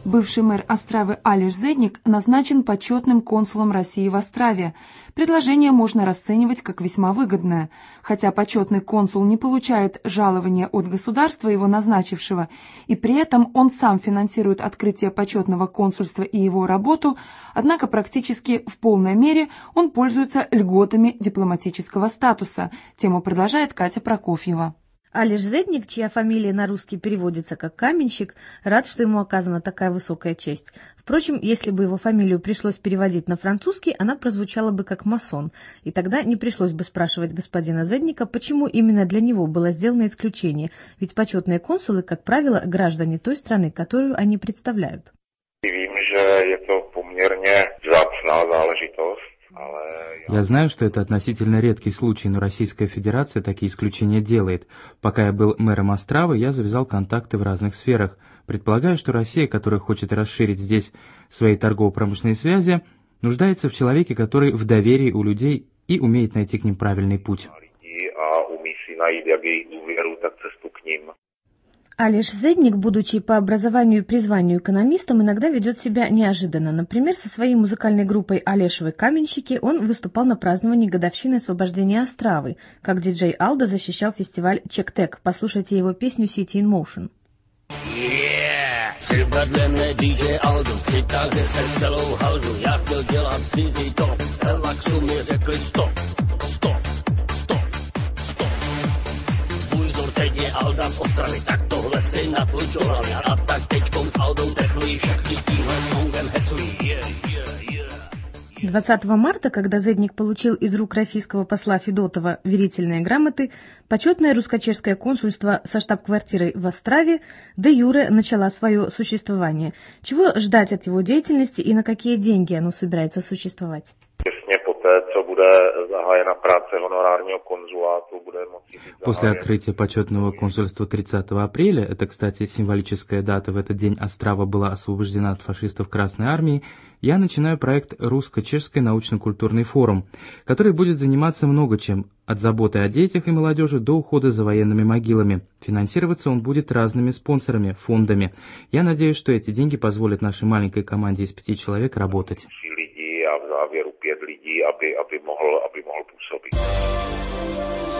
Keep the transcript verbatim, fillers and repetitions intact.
Бывший мэр Остравы Алеш Зедник назначен почетным консулом России в Острове. Предложение можно расценивать как весьма выгодное. Хотя почетный консул не получает жалования от государства, его назначившего, и при этом он сам финансирует открытие почетного консульства и его работу, однако практически в полной мере он пользуется льготами дипломатического статуса. Тему продолжает Катя Прокофьева. Алеш Зедник, чья фамилия на русский переводится как «каменщик», рад, что ему оказана такая высокая честь. Впрочем, если бы его фамилию пришлось переводить на французский, она прозвучала бы как «масон», и тогда не пришлось бы спрашивать господина Зедника, почему именно для него было сделано исключение, ведь почетные консулы, как правило, граждане той страны, которую они представляют. Я знаю, что это относительно редкий случай, но Российская Федерация такие исключения делает. Пока я был мэром Островы, я завязал контакты в разных сферах. Предполагаю, что Россия, которая хочет расширить здесь свои торгово-промышленные связи, нуждается в человеке, который в доверии у людей и умеет найти к ним правильный путь. Алеш Зедник, будучи по образованию и призванию экономистом, иногда ведет себя неожиданно. Например, со своей музыкальной группой «Алешевы каменщики» он выступал на праздновании годовщины освобождения Островы, как диджей Алдо защищал фестиваль Чек-Тек. Послушайте его песню «City in Motion». Třeba dle mne dý džej Aldo, přitáhl se celou haldu, já chtěl dělat cizí top, relaxu mi řekli stop, stop, stop, stop. Tvůj vzor teď je Alda v Ostravě, tak tohle si natlučoval, a tak teďkom s Aldou techlují, všechny tímhle songem hecují, yeah, yeah, yeah. двадцатого марта, когда Зедник получил из рук российского посла Федотова верительные грамоты, почетное русско-чешское консульство со штаб-квартирой в Острове де юре начало свое существование. Чего ждать от его деятельности и на какие деньги оно собирается существовать? После открытия почетного консульства тридцатого апреля, это, кстати, символическая дата, в этот день Острава была освобождена от фашистов Красной Армии, я начинаю проект «Русско-чешский научно-культурный форум», который будет заниматься много чем, от заботы о детях и молодежи до ухода за военными могилами. Финансироваться он будет разными спонсорами, фондами. Я надеюсь, что эти деньги позволят нашей маленькой команде из пяти человек работать. Aby, aby mohl, aby mohl působit.